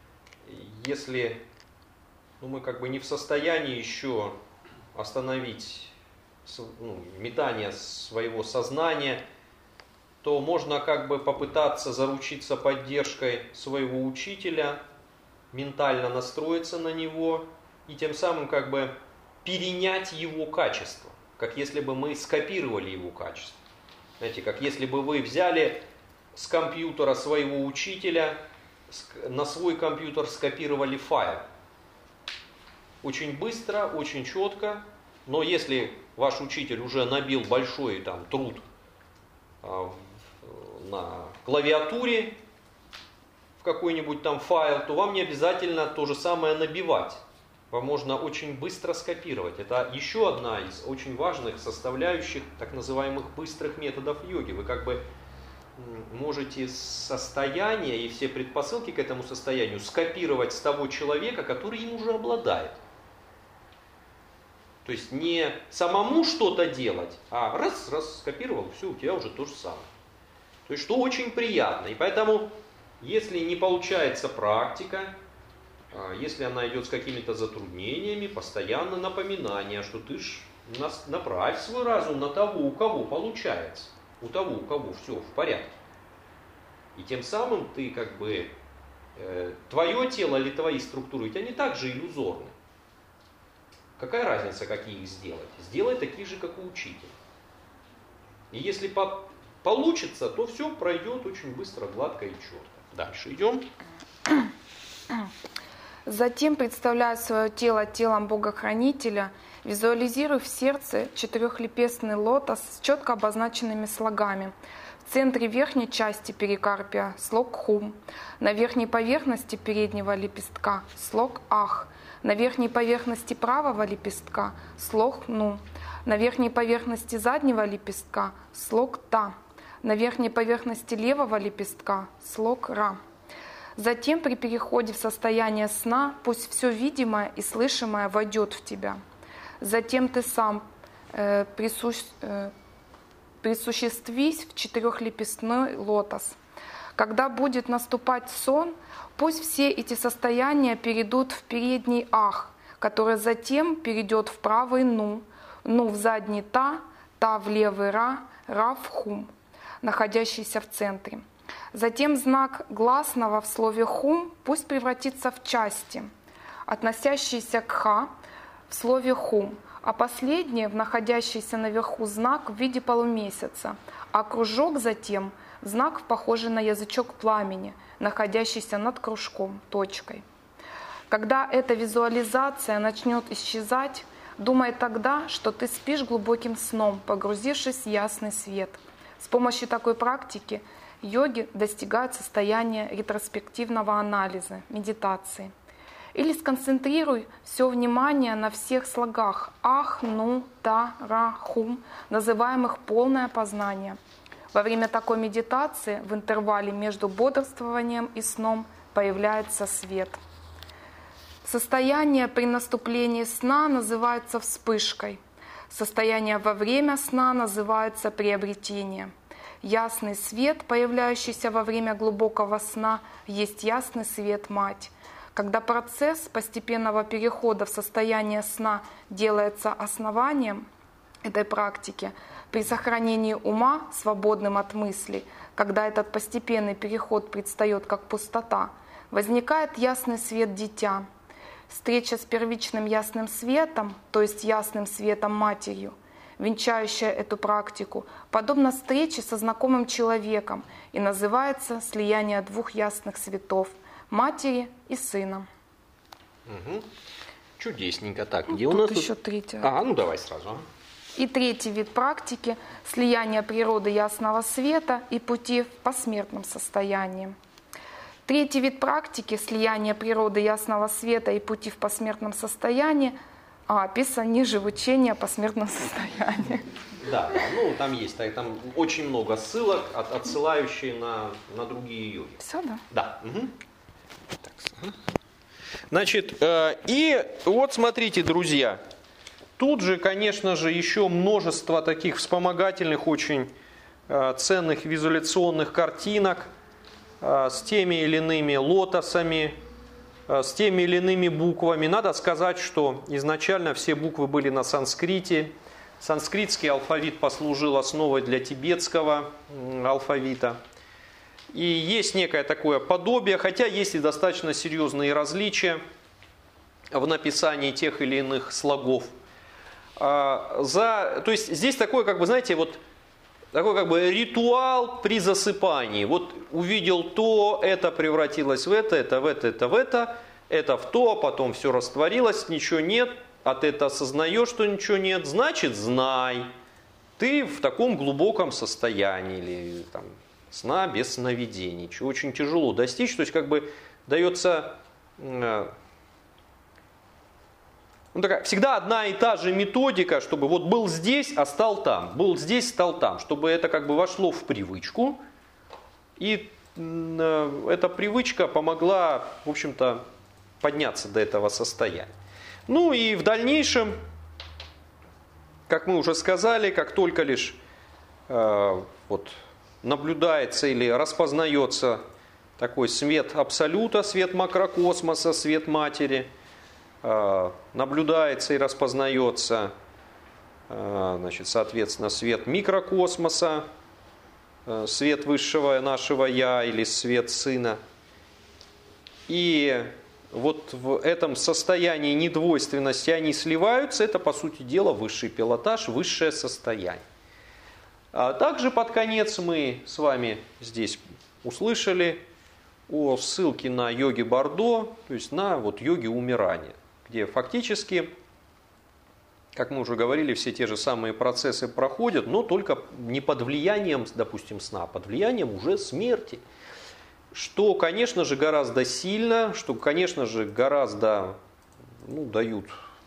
если ну, мы как бы не в состоянии еще остановить ну, метание своего сознания, то можно как бы попытаться заручиться поддержкой своего учителя, ментально настроиться на него и тем самым как бы перенять его качество, как если бы мы скопировали его качество. Знаете, как если бы вы взяли с компьютера своего учителя, на свой компьютер скопировали файл. Очень быстро, очень четко, но если ваш учитель уже набил большой там, труд а, в, на клавиатуре в какой-нибудь там файл, то вам не обязательно то же самое набивать. Вам можно очень быстро скопировать. Это еще одна из очень важных составляющих так называемых быстрых методов йоги. Вы как бы можете состояние и все предпосылки к этому состоянию скопировать с того человека, который им уже обладает. То есть не самому что-то делать, а раз, раз, скопировал, все, у тебя уже то же самое. То есть что очень приятно. И поэтому, если не получается практика, если она идет с какими-то затруднениями, постоянно напоминание, что ты ж направь свой разум на того, у кого получается. У того, у кого все в порядке. И тем самым ты как бы, э, твое тело или твои структуры, ведь они также иллюзорны. Какая разница, какие их сделать? Сделай такие же, как у учителя. И если по- получится, то все пройдет очень быстро, гладко и четко. Дальше идем. Затем, представляя свое тело телом Бога-хранителя, визуализируй в сердце четырехлепестный лотос с четко обозначенными слогами. В центре верхней части перикарпия слог Хум, на верхней поверхности переднего лепестка слог Ах, на верхней поверхности правого лепестка слог Ну, на верхней поверхности заднего лепестка слог Та, на верхней поверхности левого лепестка слог Ра. Затем при переходе в состояние сна пусть все видимое и слышимое войдет в тебя. Затем ты сам э, прису... э, присуществись в четырехлепестной лотос. Когда будет наступать сон, пусть все эти состояния перейдут в передний Ах, который затем перейдет в правый Ну, Ну в задний Та, Та в левый Ра, Ра в Хум, находящийся в центре. Затем знак гласного в слове Хум пусть превратится в части, относящиеся к Ха в слове Хум, а последнее в находящийся наверху знак в виде полумесяца, а кружок затем в знак, похожий на язычок пламени, находящийся над кружком, точкой. Когда эта визуализация начнет исчезать, думай тогда, что ты спишь глубоким сном, погрузившись в ясный свет. С помощью такой практики йоги достигают состояния ретроспективного анализа, медитации. Или сконцентрируй все внимание на всех слогах Ах, Ну, Та, Ра, Хум, называемых полное познание. Во время такой медитации в интервале между бодрствованием и сном появляется свет. Состояние при наступлении сна называется вспышкой. Состояние во время сна называется приобретением. Ясный свет, появляющийся во время глубокого сна, есть ясный свет мать. Когда процесс постепенного перехода в состояние сна делается основанием этой практики, при сохранении ума, свободным от мыслей, когда этот постепенный переход предстает как пустота, возникает ясный свет дитя. Встреча с первичным ясным светом, то есть ясным светом матерью, венчающая эту практику, подобно встрече со знакомым человеком и называется слияние двух ясных светов – матери и сына. Угу. Чудесненько. Так, где Ну, у тут нас еще тут? третья. А, ну давай сразу. И третий вид практики – слияние природы ясного света и пути в посмертном состоянии. Третий вид практики – слияние природы ясного света и пути в посмертном состоянии – а, описан ниже в учении о посмертном состоянии. Да, да, ну там есть, там очень много ссылок, от, отсылающие на, на другие йоги. Все, да? Да. Угу. Так, ага. Значит, э, и вот смотрите, друзья, тут же, конечно же, еще множество таких вспомогательных, очень э, ценных визуляционных картинок э, с теми или иными лотосами, э, с теми или иными буквами. Надо сказать, что изначально все буквы были на санскрите. Санскритский алфавит послужил основой для тибетского алфавита. И есть некое такое подобие, хотя есть и достаточно серьезные различия в написании тех или иных слогов. За, то есть здесь такой, как бы, знаете, вот такой как бы ритуал при засыпании. Вот увидел то, это превратилось в это, это в это, это в это, это в то, потом все растворилось, ничего нет, а ты это осознаешь, что ничего нет, значит, знай, ты в таком глубоком состоянии или там, сна без сновидений, чего очень тяжело достичь, то есть как бы дается э, ну, такая, всегда одна и та же методика, чтобы вот был здесь, а стал там, был здесь, стал там, чтобы это как бы вошло в привычку, и э, эта привычка помогла, в общем-то, подняться до этого состояния. Ну и в дальнейшем, как мы уже сказали, как только лишь э, вот, наблюдается или распознается такой свет абсолюта, свет макрокосмоса, свет матери, э, наблюдается и распознается, э, значит, соответственно, свет микрокосмоса, э, свет высшего нашего Я или свет Сына. И вот в этом состоянии недвойственности они сливаются, это, по сути дела, высший пилотаж, высшее состояние. А также под конец мы с вами здесь услышали о ссылке на йоги Бордо, то есть на вот йоги умирания, где фактически, как мы уже говорили, все те же самые процессы проходят, но только не под влиянием, допустим, сна, а под влиянием уже смерти. Что, конечно же, гораздо сильно, что, конечно же, гораздо ну, дают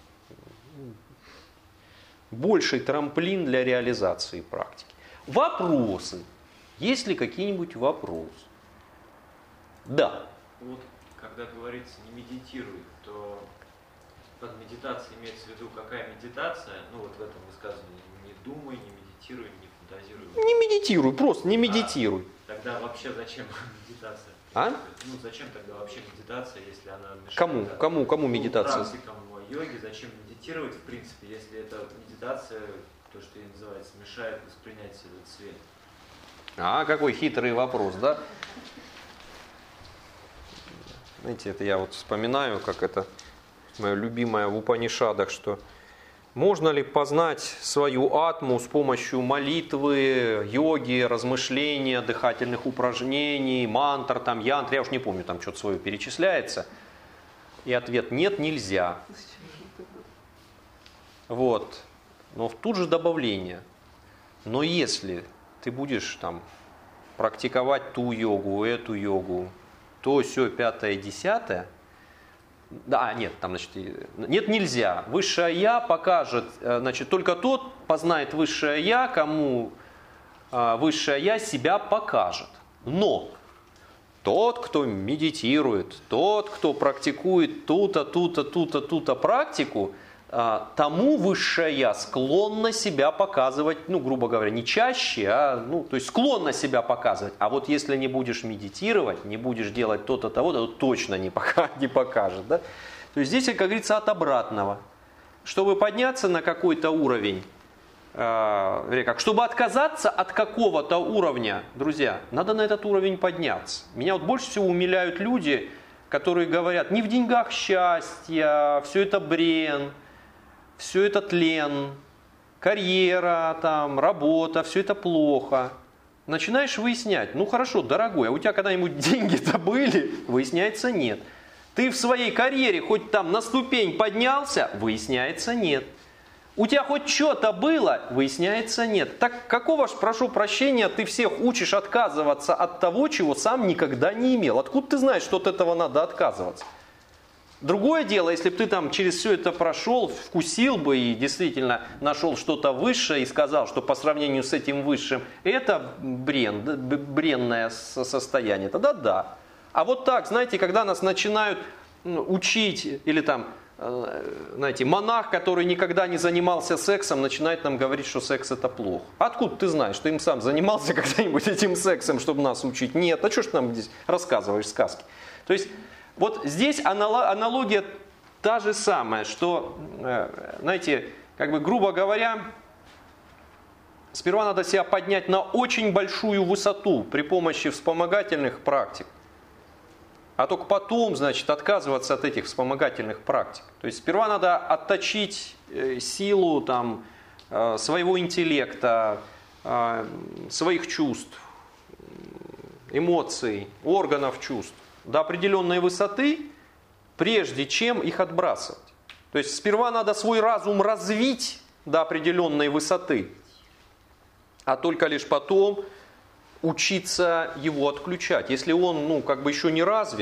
больший трамплин для реализации практики. Вопросы? Есть ли какие-нибудь вопросы? Да. Вот, когда говорится «не медитируй», то под медитацией имеется в виду какая медитация? Ну, вот в этом высказывании «не думай, не медитируй, не фантазируй». Не медитируй, просто не медитируй. А тогда вообще зачем медитация? А? Ну, зачем тогда вообще медитация, если она мешает? Кому? Кому? Кому Ну, медитация? практикам йоги, зачем медитировать, в принципе, если эта медитация, то, что и называется, мешает воспринять этот свет? А, какой хитрый вопрос, да? Знаете, это я вот вспоминаю, как это мое любимое в Упанишадах, что можно ли познать свою атму с помощью молитвы, йоги, размышления, дыхательных упражнений, мантр, там, янтр, я уж не помню, там что-то свое перечисляется. И ответ – нет, нельзя. Вот. Но тут же добавление. Но если ты будешь там практиковать ту йогу, эту йогу, то, сё, пятое, десятое, да, нет, там, значит, нет, нельзя. Высшее Я покажет, значит, только тот познает Высшее Я, кому Высшее Я себя покажет. Но тот, кто медитирует, тот, кто практикует ту-то, ту-то, ту-то, ту-то практику, тому высшее я склонно себя показывать, ну, грубо говоря, не чаще, а, ну, то есть склонно себя показывать. А вот если не будешь медитировать, не будешь делать то-то, того-то, то точно не, пока, не покажет, да? То есть здесь, как говорится, от обратного. Чтобы подняться на какой-то уровень, э, как, чтобы отказаться от какого-то уровня, друзья, надо на этот уровень подняться. Меня вот больше всего умиляют люди, которые говорят, не в деньгах счастье, все это брен, все это тлен, карьера, там, работа, все это плохо. Начинаешь выяснять, ну хорошо, дорогой, а у тебя когда-нибудь деньги-то были? Выясняется, нет. Ты в своей карьере хоть там на ступень поднялся? Выясняется, нет. У тебя хоть что-то было? Выясняется, нет. Так какого ж, прошу прощения, ты всех учишь отказываться от того, чего сам никогда не имел? Откуда ты знаешь, что от этого надо отказываться? Другое дело, если бы ты там через все это прошел, вкусил бы и действительно нашел что-то высшее и сказал, что по сравнению с этим высшим это брен, бренное состояние, тогда да. А вот так, знаете, когда нас начинают учить, или там, знаете, монах, который никогда не занимался сексом, начинает нам говорить, что секс это плохо. Откуда ты знаешь, что им сам занимался когда-нибудь этим сексом, чтобы нас учить? Нет, а что ж ты нам здесь рассказываешь сказки? То есть, вот здесь аналогия та же самая, что, знаете, как бы грубо говоря, сперва надо себя поднять на очень большую высоту при помощи вспомогательных практик. А только потом, значит, отказываться от этих вспомогательных практик. То есть сперва надо отточить силу там, своего интеллекта, своих чувств, эмоций, органов чувств до определенной высоты, прежде чем их отбрасывать. То есть сперва надо свой разум развить до определенной высоты, а только лишь потом учиться его отключать. Если он, ну, как бы еще не развит,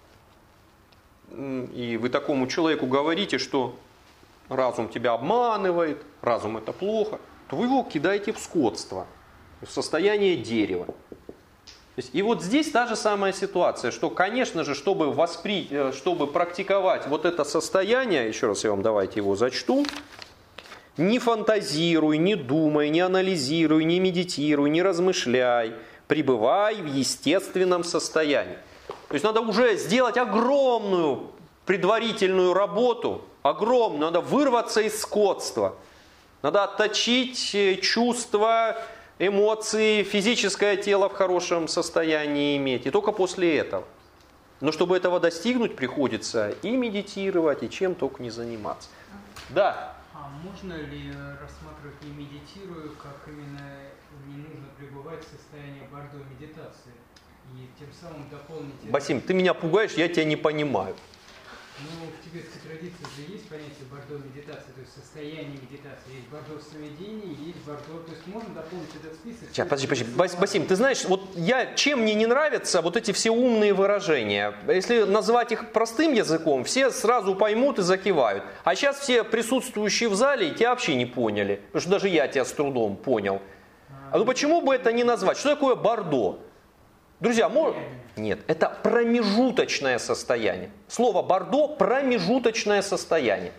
и вы такому человеку говорите, что разум тебя обманывает, разум это плохо, то вы его кидаете в скотство, в состояние дерева. То есть, и вот здесь та же самая ситуация, что, конечно же, чтобы, воспри... чтобы практиковать вот это состояние, еще раз я вам давайте его зачту, не фантазируй, не думай, не анализируй, не медитируй, не размышляй, пребывай в естественном состоянии. То есть надо уже сделать огромную предварительную работу, огромную, надо вырваться из скотства, надо отточить чувства, эмоции, физическое тело в хорошем состоянии иметь, и только после этого. Но чтобы этого достигнуть, приходится и медитировать, и чем только не заниматься. Да. А можно ли рассматривать не медитируя, как именно не нужно пребывать в состоянии бордо медитации и тем самым дополнить... Басим, ты меня пугаешь, я тебя не понимаю. Ну, в тибетской традиции же есть понятие бордо медитации, то есть состояние медитации. Есть бордо сновидений, есть бордо... То есть можно дополнить этот список... Сейчас, подожди, подожди. Басим, ты знаешь, вот я, чем мне не нравятся вот эти все умные выражения. Если назвать их простым языком, все сразу поймут и закивают. А сейчас все присутствующие в зале тебя вообще не поняли. Потому что даже я тебя с трудом понял. А ну почему бы это не назвать? Что такое бордо? Друзья, можно... Нет, это промежуточное состояние. Слово бордо – промежуточное состояние.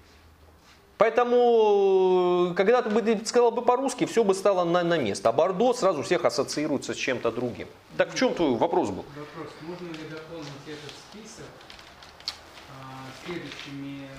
Поэтому, когда ты бы сказал бы по-русски, все бы стало на, на место. А бордо сразу всех ассоциируется с чем-то другим. Так в чем твой вопрос был? Вопрос. Можно ли дополнить этот список а, следующими,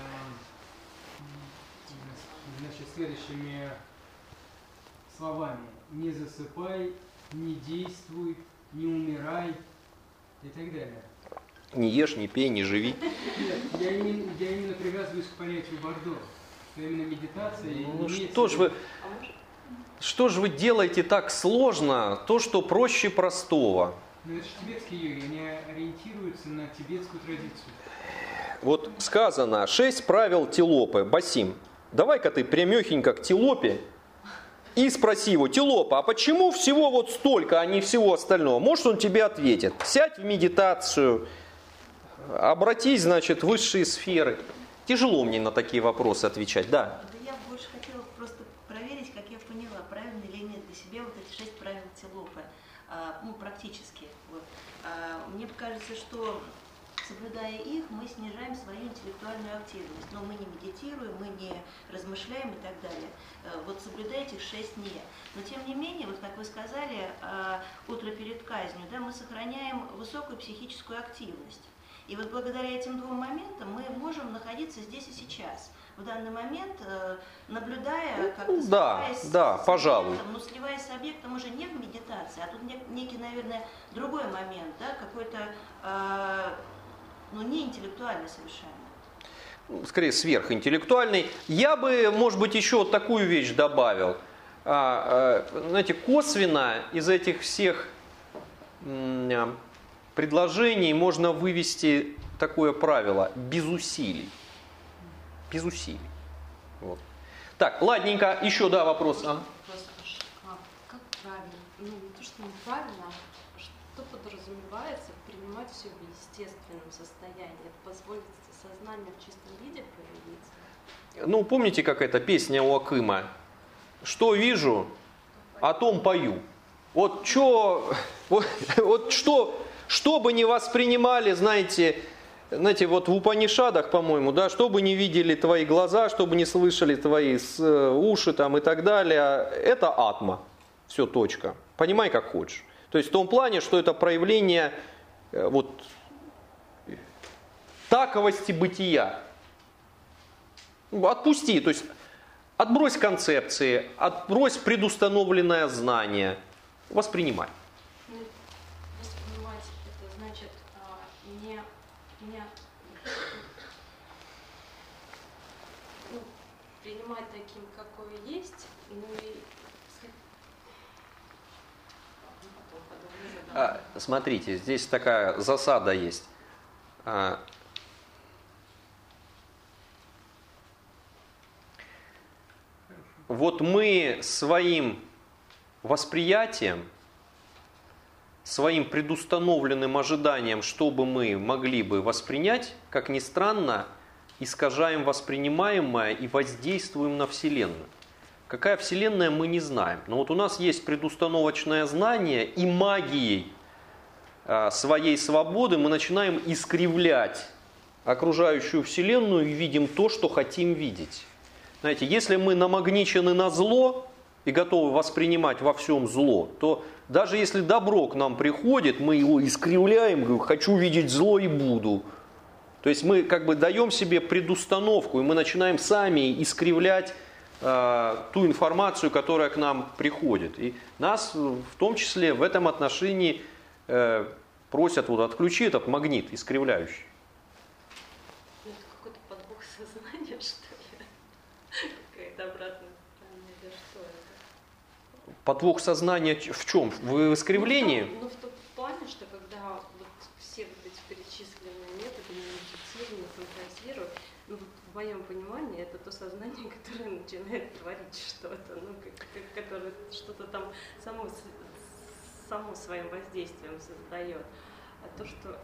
значит, следующими словами? Не засыпай, не действуй, не умирай и так далее. Не ешь, не пей, не живи. Нет, я именно, я именно привязываюсь к понятию бордо. Что именно медитация... Ну что ж вы... Что же вы делаете так сложно, то, что проще простого? Ну это же тибетские йоги, они ориентируются на тибетскую традицию. Вот сказано, шесть правил Тилопы. Басим, давай-ка ты прямехенько к Тилопе и спроси его: Тилопа, а почему всего вот столько, а не всего остального? Может, он тебе ответит. Сядь в медитацию, обратись, значит, в высшие сферы. Тяжело мне на такие вопросы отвечать, да. Да я больше хотела просто проверить, как я поняла, правильно или нет для себя вот эти шесть правил Тилопы. а, ну, практически. Вот. А, мне кажется, что соблюдая их, мы снижаем свою интеллектуальную активность. Но мы не медитируем, мы не размышляем и так далее. Вот соблюдая этих шесть «не». Но тем не менее, вот как вы сказали, утро перед казнью, да, мы сохраняем высокую психическую активность. И вот благодаря этим двум моментам мы можем находиться здесь и сейчас. В данный момент, наблюдая, как-то да, сливаясь да, с пожалуй. объектом, но сливаясь с объектом уже не в медитации, а тут некий, наверное, другой момент, да, какой-то, э, ну, не интеллектуальный совершенно. Скорее, сверхинтеллектуальный. Я бы, может быть, еще такую вещь добавил. А, а, знаете, косвенно из этих всех м, предложений можно вывести такое правило: без усилий. Без усилий. Вот. Так, ладненько, еще, да, вопрос. А? А как правильно? Ну, не то, что неправильно, а что подразумевается принимать все в естественном состоянии? Это позволит сознанию в чистом виде проявиться? Ну, помните, как эта песня у Акыма? Что вижу, о том пою. Вот, чё, вот, вот что, что бы ни воспринимали, знаете, знаете, вот в Упанишадах, по-моему, да, что бы не видели твои глаза, что бы не слышали твои уши там, и так далее, это атма. Все, точка. Понимай, как хочешь. То есть в том плане, что это проявление вот, таковости бытия. Отпусти, то есть отбрось концепции, отбрось предустановленное знание, воспринимай. Воспринимать это значит не, не ну, принимать таким, какое есть, ну и а, смотрите, здесь такая засада есть. А, вот мы своим восприятием, своим предустановленным ожиданием, что бы мы могли бы воспринять, как ни странно, искажаем воспринимаемое и воздействуем на Вселенную. Какая Вселенная, мы не знаем. Но вот у нас есть предустановочное знание, и магией своей свободы мы начинаем искривлять окружающую Вселенную и видим то, что хотим видеть. Знаете, если мы намагничены на зло и готовы воспринимать во всем зло, то даже если добро к нам приходит, мы его искривляем, говорю, хочу видеть зло и буду. То есть мы как бы даем себе предустановку, и мы начинаем сами искривлять э, ту информацию, которая к нам приходит. И нас в том числе в этом отношении э, просят вот, отключи этот магнит искривляющий. Ну, это какой-то подвох сознания, что ли? Какая-то обратная сторона, или что это? Подвох сознания в чем? В искривлении? Ну, в том, ну, в том плане, что когда вот все вот эти перечисленные методы медитирования, фантазируют, ну, вот в моем понимании это то сознание, которое начинает творить что-то, ну, как, как, которое что-то там само, само своим воздействием создает. А то, что...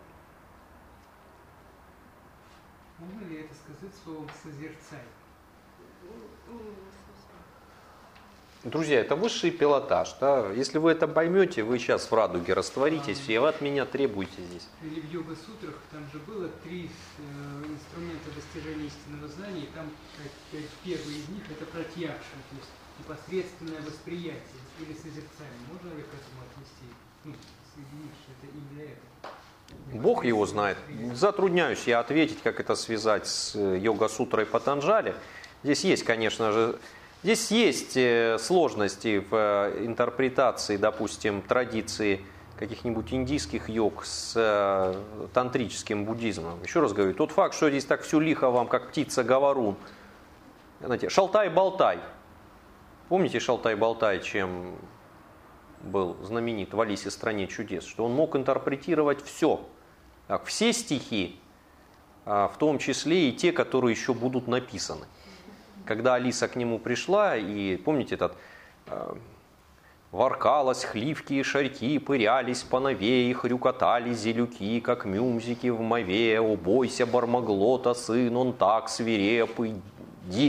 Можно ли это сказать словом «созерцай»? Ну, не совсем. Друзья, это высший пилотаж. Да? Если вы это поймете, вы сейчас в радуге растворитесь, А, все, вы от меня требуете здесь. Или в йога-сутрах там же было три э, инструмента достижения истинного знания, и там как, первый из них это пратьякша, то есть непосредственное восприятие или созерцание. Можно ли к этому отнести? Ну, соединить, что это именно это? Бог его знает. Затрудняюсь я ответить, как это связать с йога-сутрой Патанджали. Здесь есть, конечно же, здесь есть сложности в интерпретации, допустим, традиции каких-нибудь индийских йог с тантрическим буддизмом. Еще раз говорю, тот факт, что здесь так все лихо вам, как птица-говорун. Знаете, шалтай-болтай. Помните Шалтай-болтай, чем был знаменит в «Алисе в стране чудес», что он мог интерпретировать все, так, все стихи, в том числе и те, которые еще будут написаны. Когда Алиса к нему пришла, и помните этот «Воркалась, хливки и шарьки, пырялись по нове, и хрюкотали зелюки, как мюмзики в мове, о бойся Бармаглота, сын, он так свирепый, дик».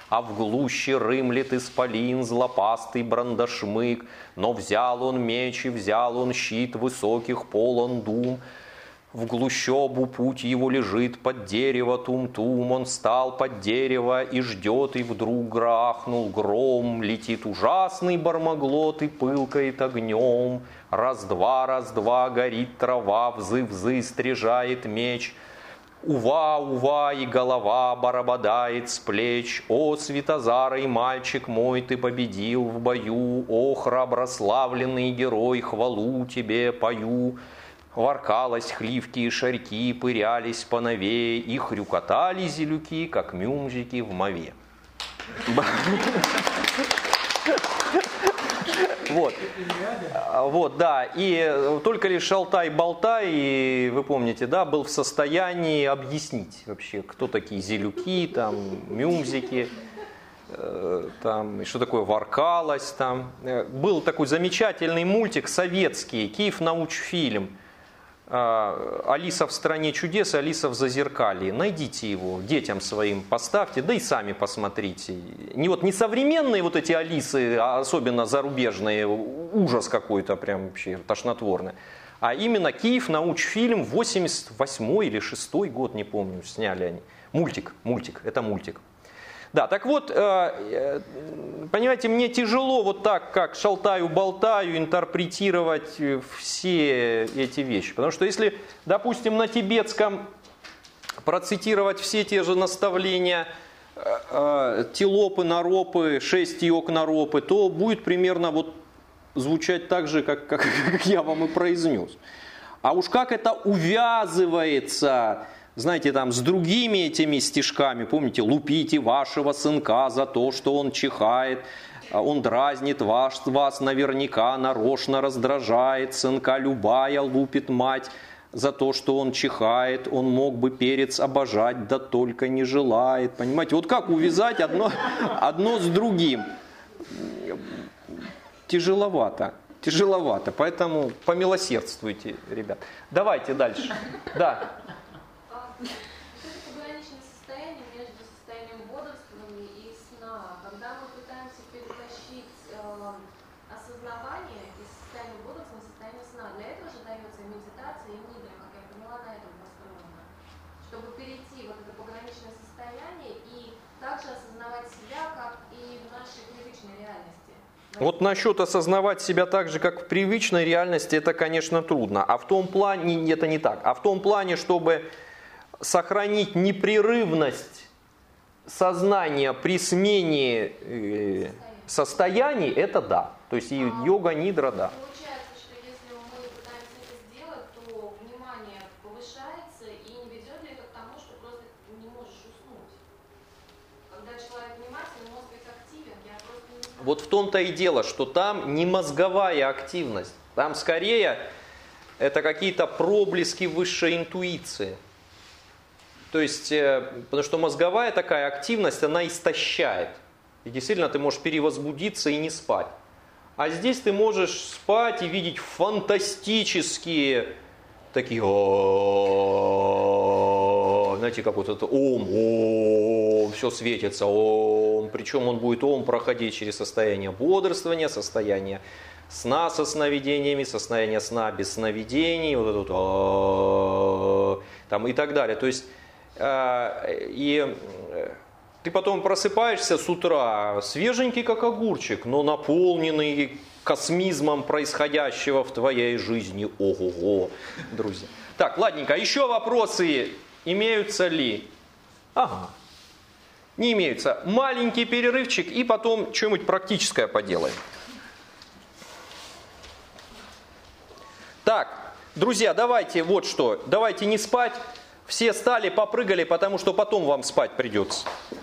А в глуще рымлет исполин злопастый брандашмык. Но взял он меч и взял он щит, высоких полон дум. В глущобу путь его лежит под дерево тум-тум. Он встал под дерево и ждет, и вдруг грахнул гром. Летит ужасный бармаглот и пылкает огнем. Раз-два, раз-два горит трава, взы-взы стрежает меч. Ува, ува, и голова барабадает с плеч. О, светозарый мальчик мой, ты победил в бою. О, храброславленный герой, хвалу тебе пою. Воркалось хливки и шарьки, пырялись по нове, и хрюкотали зелюки, как мюмжики в мове. Вот. Вот, да, и только лишь Шалтай-Болтай, и вы помните, да, был в состоянии объяснить вообще, кто такие зелюки, там, мюмзики, э, там, и что такое воркалось, там. Был такой замечательный мультик советский, Киев-научфильм, «Алиса в стране чудес», «Алиса в зазеркалье». Найдите его, детям своим поставьте, да и сами посмотрите. Не, вот, не современные вот эти Алисы, а особенно зарубежные, ужас какой-то прям вообще тошнотворный. А именно Киев-научфильм, восемьдесят восьмой или шестой год, не помню, сняли они. Мультик, мультик, это мультик. Да, так вот, понимаете, мне тяжело вот так, как шалтаю-болтаю, интерпретировать все эти вещи. Потому что если, допустим, на тибетском процитировать все те же наставления тилопы, наропы, шесть йог наропы, то будет примерно вот звучать так же, как, как, как я вам и произнес. А уж как это увязывается, знаете, там с другими этими стишками, помните, лупите вашего сынка за то, что он чихает, он дразнит вас, вас наверняка, нарочно раздражает, сынка любая лупит мать за то, что он чихает, он мог бы перец обожать, да только не желает, понимаете, вот как увязать одно, одно с другим, тяжеловато. Тяжеловато, поэтому помилосердствуйте, ребят. Давайте дальше. Да. Это пограничное состояние между состоянием бодрствования и сна. Когда мы пытаемся перетащить э, осознавание из состояния бодрствования в состояние сна, для этого же дается медитация и нидра, как я поняла, на этом построена. Чтобы перейти вот это пограничное состояние и также осознавать себя, как и в нашей привычной реальности. Вот насчет осознавать себя так же, как в привычной реальности, это, конечно, трудно. А в том плане, это не так. А в том плане, чтобы сохранить непрерывность сознания при смене состояний, это да. То есть и йога, нидра, да. Получается, что если мы пытаемся это сделать, то внимание повышается, и не ведет ли это к тому, что просто не можешь уснуть? Когда человек внимательный, мозг ведь активен, я просто не знаю. Вот в том-то и дело, что там не мозговая активность. Там скорее это какие-то проблески высшей интуиции. То есть, потому что мозговая такая активность, она истощает. И действительно ты можешь перевозбудиться и не спать. А здесь ты можешь спать и видеть фантастические такие, знаете, как вот это ом, ом, все светится, ом. Причем он будет ом проходить через состояние бодрствования, состояние сна со сновидениями, состояние сна без сновидений, вот это вот, там и так далее. То есть, и ты потом просыпаешься с утра свеженький, как огурчик, но наполненный космизмом происходящего в твоей жизни. Ого-го, друзья. Так, ладненько, еще вопросы имеются ли? Ага, не имеются. Маленький перерывчик и потом что-нибудь практическое поделаем. Так, друзья, давайте вот что, давайте не спать. Все стали, попрыгали, потому что потом вам спать придется.